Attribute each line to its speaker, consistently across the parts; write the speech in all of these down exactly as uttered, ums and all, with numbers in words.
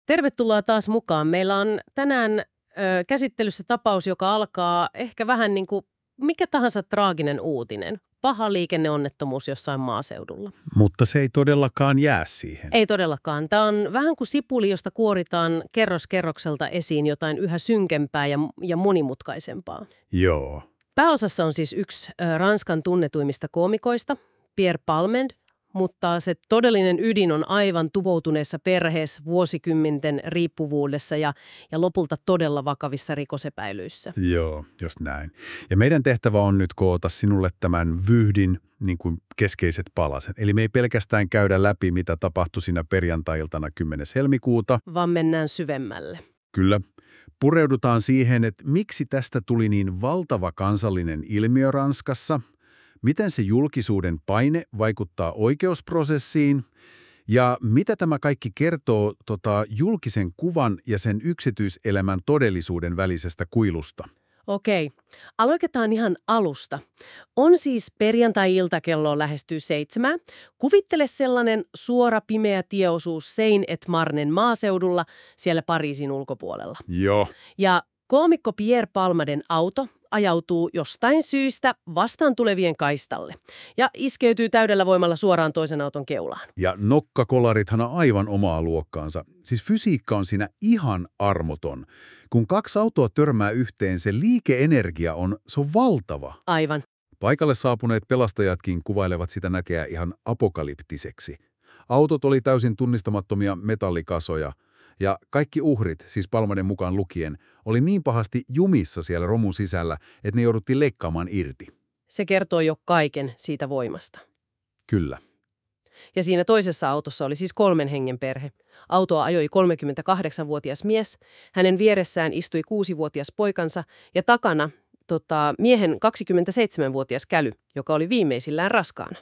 Speaker 1: Tervetuloa taas mukaan. Meillä on tänään ö, käsittelyssä tapaus, joka alkaa ehkä vähän niin kuin mikä tahansa traaginen uutinen. Paha liikenneonnettomuus jossain maaseudulla.
Speaker 2: Mutta se ei todellakaan jää siihen.
Speaker 1: Ei todellakaan. Tämä on vähän kuin sipuli, josta kuoritaan kerros kerrokselta esiin jotain yhä synkempää ja, ja monimutkaisempaa.
Speaker 2: Joo.
Speaker 1: Pääosassa on siis yksi ö, Ranskan tunnetuimmista koomikoista, Pierre Palmade, mutta se todellinen ydin on aivan tuvoutuneessa perheessä, vuosikymmenten riippuvuudessa ja, ja lopulta todella vakavissa rikosepäilyissä.
Speaker 2: Joo, just näin. Ja meidän tehtävä on nyt koota sinulle tämän vyyhdin niin kuin keskeiset palaset. Eli me ei pelkästään käydä läpi, mitä tapahtui siinä perjantai-iltana kymmenes helmikuuta.
Speaker 1: Vaan mennään syvemmälle.
Speaker 2: Kyllä. Pureudutaan siihen, että miksi tästä tuli niin valtava kansallinen ilmiö Ranskassa, miten se julkisuuden paine vaikuttaa oikeusprosessiin ja mitä tämä kaikki kertoo tota, julkisen kuvan ja sen yksityiselämän todellisuuden välisestä kuilusta.
Speaker 1: Okei, aloitetaan ihan alusta. On siis perjantai-ilta kello lähestyy seitsemää. Kuvittele sellainen suora pimeä tieosuus Seine-et-Marnen maaseudulla siellä Pariisin ulkopuolella.
Speaker 2: Joo.
Speaker 1: Ja koomikko Pierre Palmaden auto ajautuu jostain syystä vastaan tulevien kaistalle ja iskeytyy täydellä voimalla suoraan toisen auton keulaan.
Speaker 2: Ja nokkakolarithan on aivan omaa luokkaansa. Siis fysiikka on siinä ihan armoton. Kun kaksi autoa törmää yhteen, se liikeenergia on, se on valtava.
Speaker 1: Aivan.
Speaker 2: Paikalle saapuneet pelastajatkin kuvailevat sitä näkeä ihan apokalyptiseksi. Autot oli täysin tunnistamattomia metallikasoja. Ja kaikki uhrit, siis Palmaden mukaan lukien, oli niin pahasti jumissa siellä romun sisällä, että ne jouduttiin leikkaamaan irti.
Speaker 1: Se kertoo jo kaiken siitä voimasta.
Speaker 2: Kyllä.
Speaker 1: Ja siinä toisessa autossa oli siis kolmen hengen perhe. Autoa ajoi kolmekymmentäkahdeksanvuotias mies, hänen vieressään istui kuusivuotias poikansa ja takana tota, miehen kaksikymmentäseitsemänvuotias käly, joka oli viimeisillään raskaana.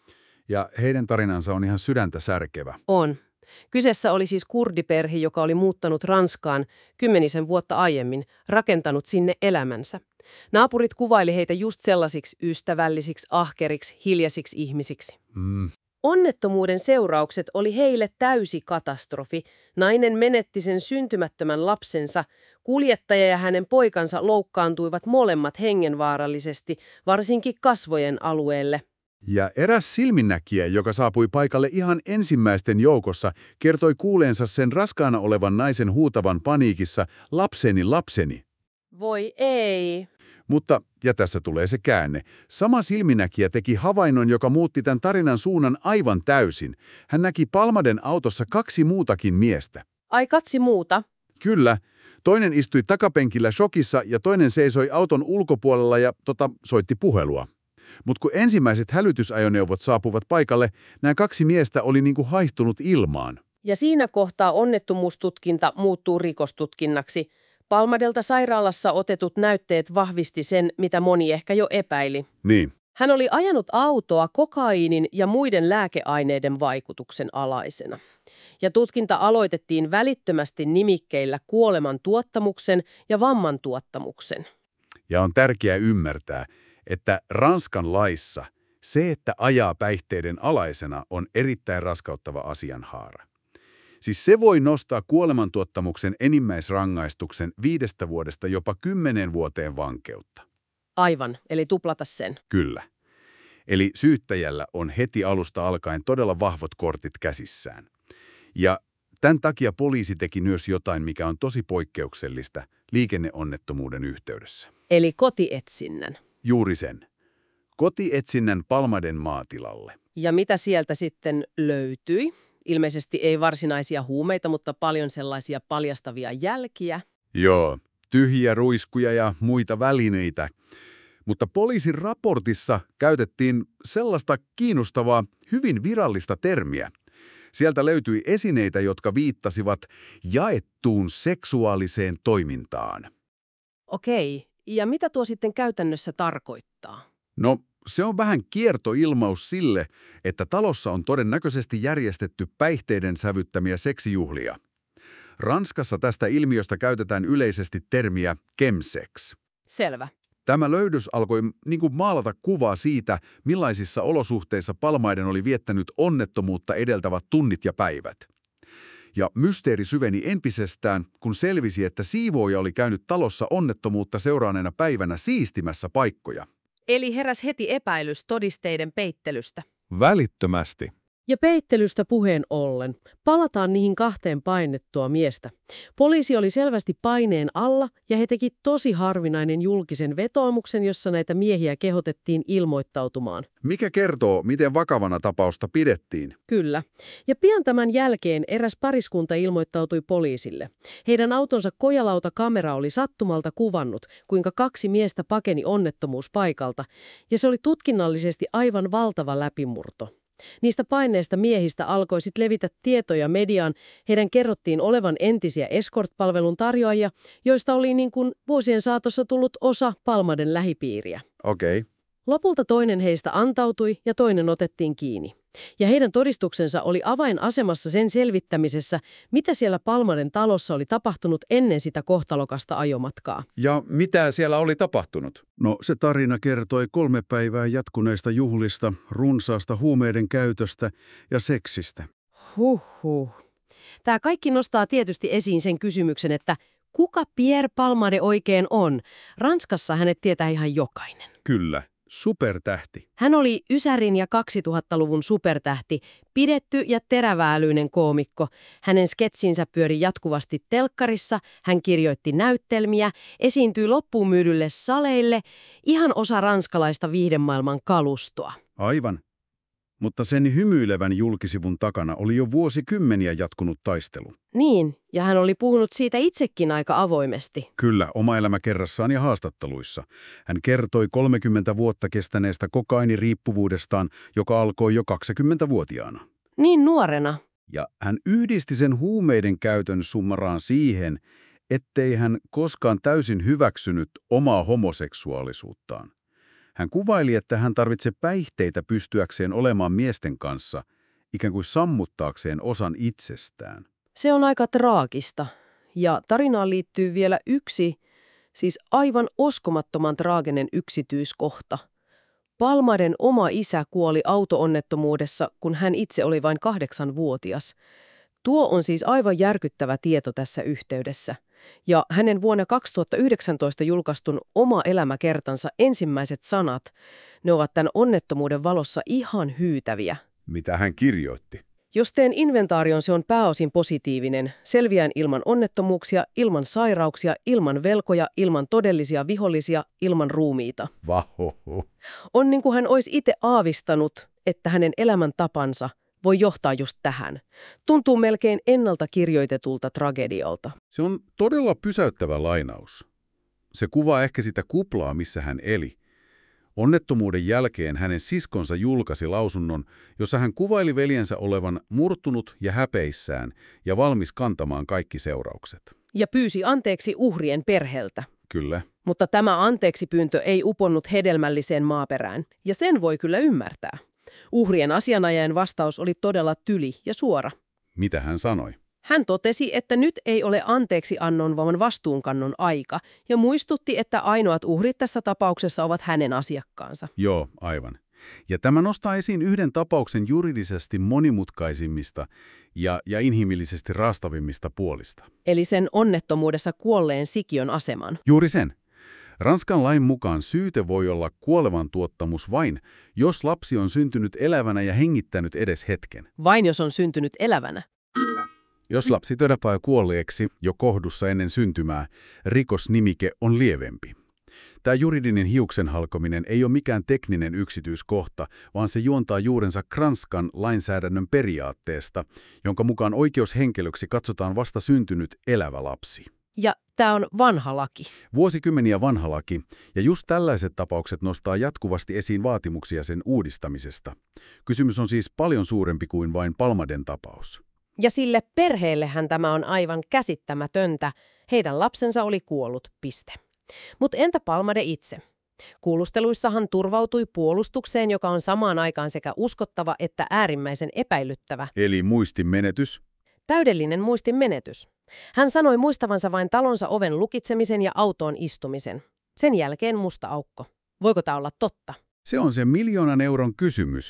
Speaker 2: Ja heidän tarinansa on ihan sydäntä särkevä.
Speaker 1: On. Kyseessä oli siis kurdiperhe, joka oli muuttanut Ranskaan kymmenisen vuotta aiemmin, rakentanut sinne elämänsä. Naapurit kuvaili heitä just sellaisiksi ystävällisiksi, ahkeriksi, hiljaisiksi ihmisiksi.
Speaker 2: Mm.
Speaker 1: Onnettomuuden seuraukset oli heille täysi katastrofi. Nainen menetti sen syntymättömän lapsensa. Kuljettaja ja hänen poikansa loukkaantuivat molemmat hengenvaarallisesti, varsinkin kasvojen alueelle.
Speaker 2: Ja eräs silminnäkijä, joka saapui paikalle ihan ensimmäisten joukossa, kertoi kuuleensa sen raskaana olevan naisen huutavan paniikissa, lapseni, lapseni.
Speaker 1: Voi ei.
Speaker 2: Mutta, ja tässä tulee se käänne, sama silminnäkijä teki havainnon, joka muutti tämän tarinan suunnan aivan täysin. Hän näki Palmaden autossa kaksi muutakin miestä.
Speaker 1: Ai katsi muuta?
Speaker 2: Kyllä. Toinen istui takapenkillä shokissa ja toinen seisoi auton ulkopuolella ja tota, soitti puhelua. Mutta kun ensimmäiset hälytysajoneuvot saapuvat paikalle, nämä kaksi miestä oli niinku haihtunut ilmaan.
Speaker 1: Ja siinä kohtaa onnettomuustutkinta muuttuu rikostutkinnaksi. Palmadelta sairaalassa otetut näytteet vahvisti sen, mitä moni ehkä jo epäili.
Speaker 2: Niin.
Speaker 1: Hän oli ajanut autoa kokaiinin ja muiden lääkeaineiden vaikutuksen alaisena. Ja tutkinta aloitettiin välittömästi nimikkeillä kuoleman tuottamuksen ja vamman tuottamuksen.
Speaker 2: Ja on tärkeää ymmärtää, että Ranskan laissa se, että ajaa päihteiden alaisena, on erittäin raskauttava asianhaara. Siis se voi nostaa kuolemantuottamuksen enimmäisrangaistuksen viidestä vuodesta jopa kymmenen vuoteen vankeutta.
Speaker 1: Aivan, eli tuplata sen.
Speaker 2: Kyllä. Eli syyttäjällä on heti alusta alkaen todella vahvot kortit käsissään. Ja tämän takia poliisi teki myös jotain, mikä on tosi poikkeuksellista liikenneonnettomuuden yhteydessä.
Speaker 1: Eli kotietsinnän.
Speaker 2: Juuri sen. Kotietsinnän Palmaden maatilalle.
Speaker 1: Ja mitä sieltä sitten löytyi? Ilmeisesti ei varsinaisia huumeita, mutta paljon sellaisia paljastavia jälkiä.
Speaker 2: Joo, tyhjiä ruiskuja ja muita välineitä. Mutta poliisin raportissa käytettiin sellaista kiinnostavaa, hyvin virallista termiä. Sieltä löytyi esineitä, jotka viittasivat jaettuun seksuaaliseen toimintaan.
Speaker 1: Okei, ja mitä tuo sitten käytännössä tarkoittaa?
Speaker 2: No, se on vähän kiertoilmaus sille, että talossa on todennäköisesti järjestetty päihteiden sävyttämiä seksijuhlia. Ranskassa tästä ilmiöstä käytetään yleisesti termiä chemsex.
Speaker 1: Selvä.
Speaker 2: Tämä löydös alkoi niin kuin maalata kuvaa siitä, millaisissa olosuhteissa Palmaden oli viettänyt onnettomuutta edeltävät tunnit ja päivät. Ja mysteeri syveni entisestään, kun selvisi, että siivooja oli käynyt talossa onnettomuutta seuraaneena päivänä siistimässä paikkoja.
Speaker 1: Eli heräs heti epäilys todisteiden peittelystä.
Speaker 3: Välittömästi.
Speaker 1: Ja peittelystä puheen ollen, palataan niihin kahteen painettua miestä. Poliisi oli selvästi paineen alla ja he teki tosi harvinainen julkisen vetoomuksen, jossa näitä miehiä kehotettiin ilmoittautumaan.
Speaker 2: Mikä kertoo, miten vakavana tapausta pidettiin?
Speaker 1: Kyllä. Ja pian tämän jälkeen eräs pariskunta ilmoittautui poliisille. Heidän autonsa kojalauta-kamera oli sattumalta kuvannut, kuinka kaksi miestä pakeni onnettomuuspaikalta, ja se oli tutkinnallisesti aivan valtava läpimurto. Niistä paineista miehistä alkoi sitten levitä tietoja mediaan. Heidän kerrottiin olevan entisiä escort-palvelun tarjoajia, joista oli niin kuin vuosien saatossa tullut osa Palmaden lähipiiriä.
Speaker 2: Okei. Okay.
Speaker 1: Lopulta toinen heistä antautui ja toinen otettiin kiinni. Ja heidän todistuksensa oli avainasemassa sen selvittämisessä, mitä siellä Palmaden talossa oli tapahtunut ennen sitä kohtalokasta ajomatkaa.
Speaker 3: Ja mitä siellä oli tapahtunut?
Speaker 2: No se tarina kertoi kolme päivää jatkuneista juhlista, runsaasta huumeiden käytöstä ja seksistä.
Speaker 1: Huhhuh. Tämä kaikki nostaa tietysti esiin sen kysymyksen, että kuka Pierre Palmade oikein on? Ranskassa hänet tietää ihan jokainen.
Speaker 2: Kyllä. Supertähti.
Speaker 1: Hän oli Ysärin ja kaksituhattaluvun supertähti, pidetty ja teräväälyinen koomikko. Hänen sketsinsä pyöri jatkuvasti telkkarissa, hän kirjoitti näyttelmiä, esiintyi loppuun myydylle saleille, ihan osa ranskalaista viihdemaailman kalustoa.
Speaker 2: Aivan. Mutta sen hymyilevän julkisivun takana oli jo vuosikymmeniä jatkunut taistelu.
Speaker 1: Niin, ja hän oli puhunut siitä itsekin aika avoimesti.
Speaker 2: Kyllä, oma elämä kerrassaan ja haastatteluissa. Hän kertoi kolmekymmentä vuotta kestäneestä kokainiriippuvuudestaan, joka alkoi jo kaksikymmentävuotiaana.
Speaker 1: Niin nuorena.
Speaker 2: Ja hän yhdisti sen huumeiden käytön summaraan siihen, ettei hän koskaan täysin hyväksynyt omaa homoseksuaalisuuttaan. Hän kuvaili, että hän tarvitsee päihteitä pystyäkseen olemaan miesten kanssa, ikään kuin sammuttaakseen osan itsestään.
Speaker 1: Se on aika traagista. Ja tarinaan liittyy vielä yksi, siis aivan uskomattoman traaginen yksityiskohta. Palmaden oma isä kuoli auto-onnettomuudessa, kun hän itse oli vain kahdeksanvuotias. Tuo on siis aivan järkyttävä tieto tässä yhteydessä. Ja hänen vuonna kaksituhattayhdeksäntoista julkaistun Oma elämäkertansa ensimmäiset sanat, ne ovat tämän onnettomuuden valossa ihan hyytäviä.
Speaker 2: Mitä hän kirjoitti?
Speaker 1: Jos teen inventaarion, se on pääosin positiivinen. Selviään ilman onnettomuuksia, ilman sairauksia, ilman velkoja, ilman todellisia vihollisia, ilman ruumiita.
Speaker 2: Vahoho.
Speaker 1: On niin kuin hän olisi itse aavistanut, että hänen elämäntapansa voi johtaa just tähän. Tuntuu melkein ennalta kirjoitetulta tragedialta.
Speaker 2: Se on todella pysäyttävä lainaus. Se kuvaa ehkä sitä kuplaa, missä hän eli. Onnettomuuden jälkeen hänen siskonsa julkaisi lausunnon, jossa hän kuvaili veljensä olevan murtunut ja häpeissään ja valmis kantamaan kaikki seuraukset.
Speaker 1: Ja pyysi anteeksi uhrien perheeltä.
Speaker 2: Kyllä.
Speaker 1: Mutta tämä anteeksipyyntö ei uponnut hedelmälliseen maaperään, ja sen voi kyllä ymmärtää. Uhrien asianajajan vastaus oli todella tyli ja suora.
Speaker 2: Mitä hän sanoi?
Speaker 1: Hän totesi, että nyt ei ole anteeksiannon, vaan vastuunkannon aika, ja muistutti, että ainoat uhrit tässä tapauksessa ovat hänen asiakkaansa.
Speaker 2: Joo, aivan. Ja tämä nostaa esiin yhden tapauksen juridisesti monimutkaisimmista ja, ja inhimillisesti raastavimmista puolista.
Speaker 1: Eli sen onnettomuudessa kuolleen sikiön aseman.
Speaker 2: Juuri sen. Ranskan lain mukaan syyte voi olla kuolemantuottamus vain, jos lapsi on syntynyt elävänä ja hengittänyt edes hetken.
Speaker 1: Vain jos on syntynyt elävänä.
Speaker 2: Jos lapsi todapaa kuolleeksi jo kohdussa ennen syntymää, rikosnimike on lievempi. Tämä juridinen hiuksen halkominen ei ole mikään tekninen yksityiskohta, vaan se juontaa juurensa Ranskan lainsäädännön periaatteesta, jonka mukaan oikeushenkilöksi katsotaan vasta syntynyt elävä lapsi.
Speaker 1: Ja tämä on vanha laki.
Speaker 2: Vuosikymmeniä vanha laki, ja just tällaiset tapaukset nostaa jatkuvasti esiin vaatimuksia sen uudistamisesta. Kysymys on siis paljon suurempi kuin vain Palmaden tapaus.
Speaker 1: Ja sille perheellehän tämä on aivan käsittämätöntä. Heidän lapsensa oli kuollut, piste. Mutta entä Palmade itse? Kuulusteluissa hän turvautui puolustukseen, joka on samaan aikaan sekä uskottava että äärimmäisen epäilyttävä.
Speaker 2: Eli muistin menetys?
Speaker 1: Täydellinen muistin menetys. Hän sanoi muistavansa vain talonsa oven lukitsemisen ja autoon istumisen. Sen jälkeen musta aukko. Voiko tämä olla totta?
Speaker 2: Se on se miljoonan euron kysymys.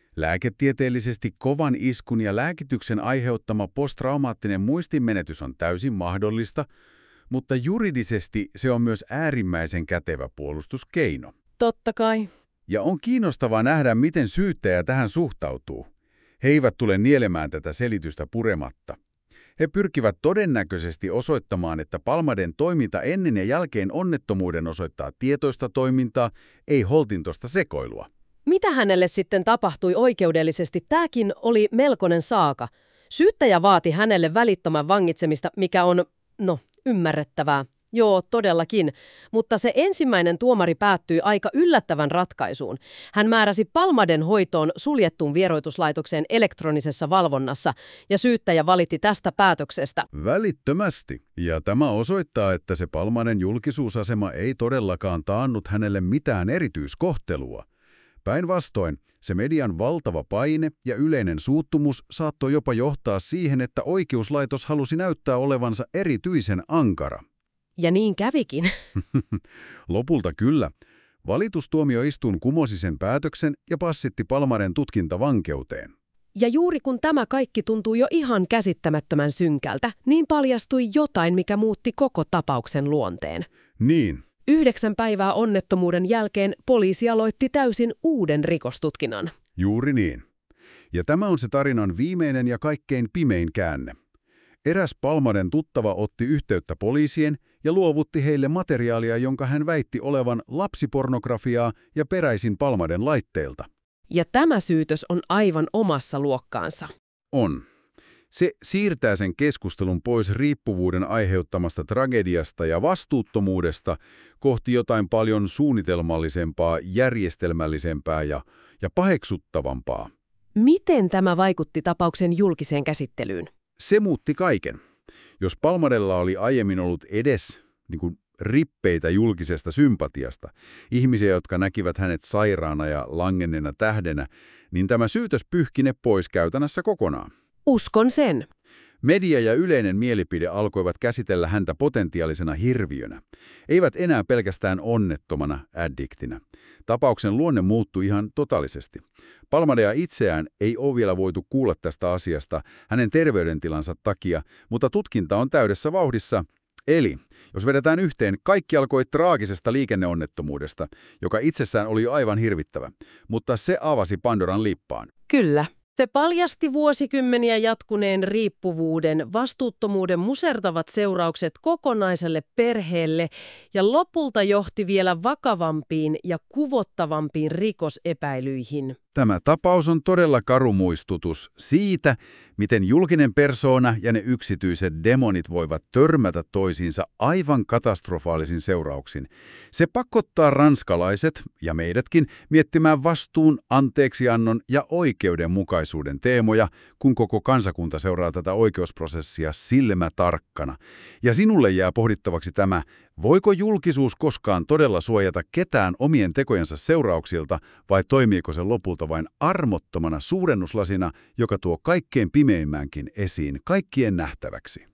Speaker 2: Lääketieteellisesti kovan iskun ja lääkityksen aiheuttama posttraumaattinen muistinmenetys on täysin mahdollista, mutta juridisesti se on myös äärimmäisen kätevä puolustuskeino.
Speaker 1: Totta kai.
Speaker 2: Ja on kiinnostavaa nähdä, miten syyttäjä tähän suhtautuu. He eivät tule nielemään tätä selitystä purematta. He pyrkivät todennäköisesti osoittamaan, että Palmaden toiminta ennen ja jälkeen onnettomuuden osoittaa tietoista toimintaa, ei holtintoista sekoilua.
Speaker 1: Mitä hänelle sitten tapahtui oikeudellisesti? Tämäkin oli melkoinen saaka. Syyttäjä vaati hänelle välittömän vangitsemista, mikä on, no, ymmärrettävää. Joo, todellakin. Mutta se ensimmäinen tuomari päättyi aika yllättävän ratkaisuun. Hän määräsi Palmaden hoitoon suljettuun vieroituslaitokseen elektronisessa valvonnassa, ja syyttäjä valitti tästä päätöksestä.
Speaker 2: Välittömästi. Ja tämä osoittaa, että se Palmaden julkisuusasema ei todellakaan taannut hänelle mitään erityiskohtelua. Päinvastoin, se median valtava paine ja yleinen suuttumus saattoi jopa johtaa siihen, että oikeuslaitos halusi näyttää olevansa erityisen ankara.
Speaker 1: Ja niin kävikin.
Speaker 2: Lopulta kyllä. Valitustuomioistuin kumosi sen päätöksen ja passitti Palmaden tutkintavankeuteen.
Speaker 1: Ja juuri kun tämä kaikki tuntuu jo ihan käsittämättömän synkältä, niin paljastui jotain, mikä muutti koko tapauksen luonteen.
Speaker 2: Niin.
Speaker 1: Yhdeksän päivää onnettomuuden jälkeen poliisi aloitti täysin uuden rikostutkinnan.
Speaker 2: Juuri niin. Ja tämä on se tarinan viimeinen ja kaikkein pimein käänne. Eräs Palmaden tuttava otti yhteyttä poliisien ja luovutti heille materiaalia, jonka hän väitti olevan lapsipornografiaa ja peräisin Palmaden laitteilta.
Speaker 1: Ja tämä syytös on aivan omassa luokkaansa.
Speaker 2: On. Se siirtää sen keskustelun pois riippuvuuden aiheuttamasta tragediasta ja vastuuttomuudesta kohti jotain paljon suunnitelmallisempaa, järjestelmällisempää ja, ja paheksuttavampaa.
Speaker 1: Miten tämä vaikutti tapauksen julkiseen käsittelyyn?
Speaker 2: Se muutti kaiken. Jos Palmadella oli aiemmin ollut edes niin kuin rippeitä julkisesta sympatiasta, ihmisiä, jotka näkivät hänet sairaana ja langenneena tähdenä, niin tämä syytös pyyhki ne pois käytännössä kokonaan.
Speaker 1: Uskon sen.
Speaker 2: Media ja yleinen mielipide alkoivat käsitellä häntä potentiaalisena hirviönä. Eivät enää pelkästään onnettomana addiktina. Tapauksen luonne muuttui ihan totaalisesti. Palmadea itseään ei ole vielä voitu kuulla tästä asiasta hänen terveydentilansa takia, mutta tutkinta on täydessä vauhdissa. Eli, jos vedetään yhteen, kaikki alkoi traagisesta liikenneonnettomuudesta, joka itsessään oli aivan hirvittävä, mutta se avasi Pandoran lippaan.
Speaker 1: Kyllä. Se paljasti vuosikymmeniä jatkuneen riippuvuuden, vastuuttomuuden musertavat seuraukset kokonaiselle perheelle ja lopulta johti vielä vakavampiin ja kuvottavampiin rikosepäilyihin.
Speaker 2: Tämä tapaus on todella karu muistutus siitä, miten julkinen persoona ja ne yksityiset demonit voivat törmätä toisiinsa aivan katastrofaalisin seurauksin. Se pakottaa ranskalaiset ja meidätkin miettimään vastuun, anteeksiannon ja oikeudenmukaisuuden teemoja, kun koko kansakunta seuraa tätä oikeusprosessia silmätarkkana. Ja sinulle jää pohdittavaksi tämä, voiko julkisuus koskaan todella suojata ketään omien tekojensa seurauksilta vai toimiiko se lopulta vain armottomana suurennuslasina, joka tuo kaikkein pimeimmänkin esiin kaikkien nähtäväksi?